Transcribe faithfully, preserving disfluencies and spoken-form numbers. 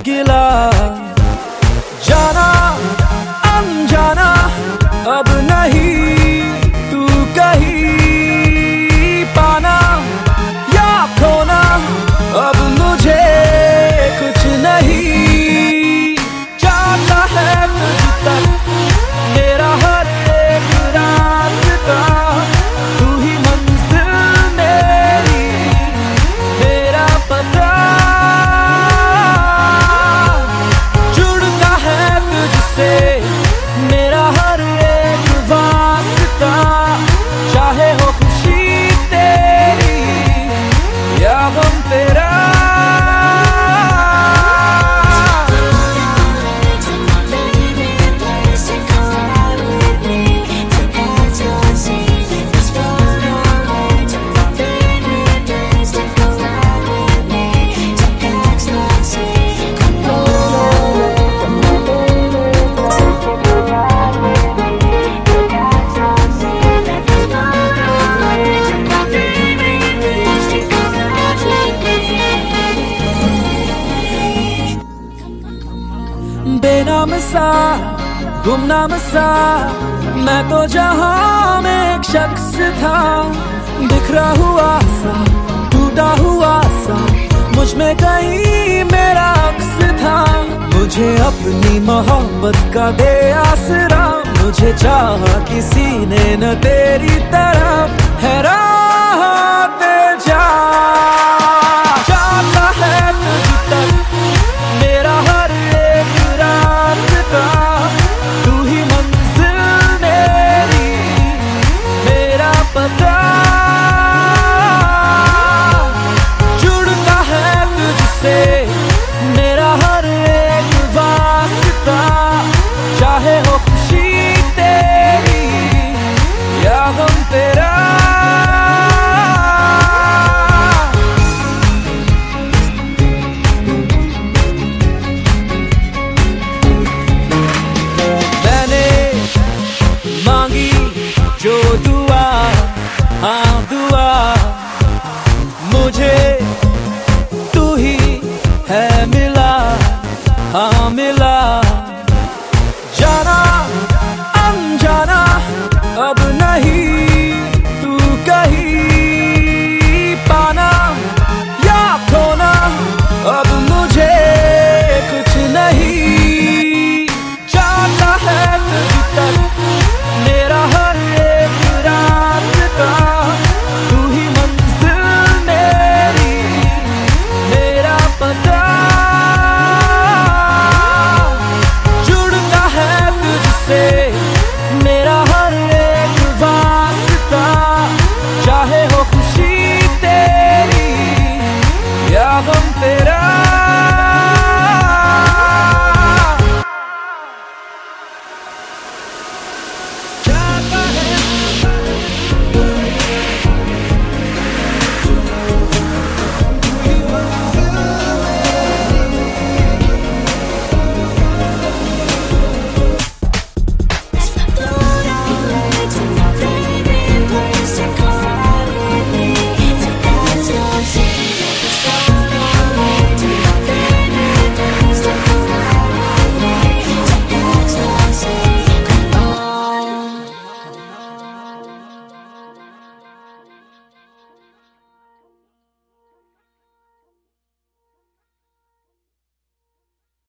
गिला। जाना अनजाना अब नहीं तू कहीं, पाना या खोना अब मुझे कुछ नहीं। जाता है तुझ तक मेरा हर एक रास्ता, तू ही मंजिल मेरी, मेरा पता। जुड़ता है तुझसे मेरा हर एक वास्ता, चाहे हो खुशी तेरी या गम तेरा। बेनाम सा गुमनाम सा मैं तो जहां में एक शख्स था, बिखरा हुआ सा टूटा हुआ सा मुझ में कहीं मेरा अक्स था। मुझे अपनी मोहब्बत का बेआसरा, मुझे चाहा किसी ने न तेरी तरह, हैरान जा। जाता है तुझ तक मेरा हर एक रास्ता, तू ही मंजिल मेरी, मेरा पता। जुड़ता है तुझसे मेरा हर एक वास्ता, चाहे हो खुशी तेरी या गम तेरा। जो दुआ हाँ दुआ मुझे तू ही है मिला, हाँ मिला। जाना अनजाना अब नहीं तू कहीं, पाना या खोना अब मुझे कुछ नहीं। जाता है तुझ तक मेरा हर एक रास्ता, तू ही मंजिल मेरी, मेरा पता। जुड़ता है तुझसे मेरा हर एक वास्ता, चाहे हो खुशी तेरी या गम तेरा।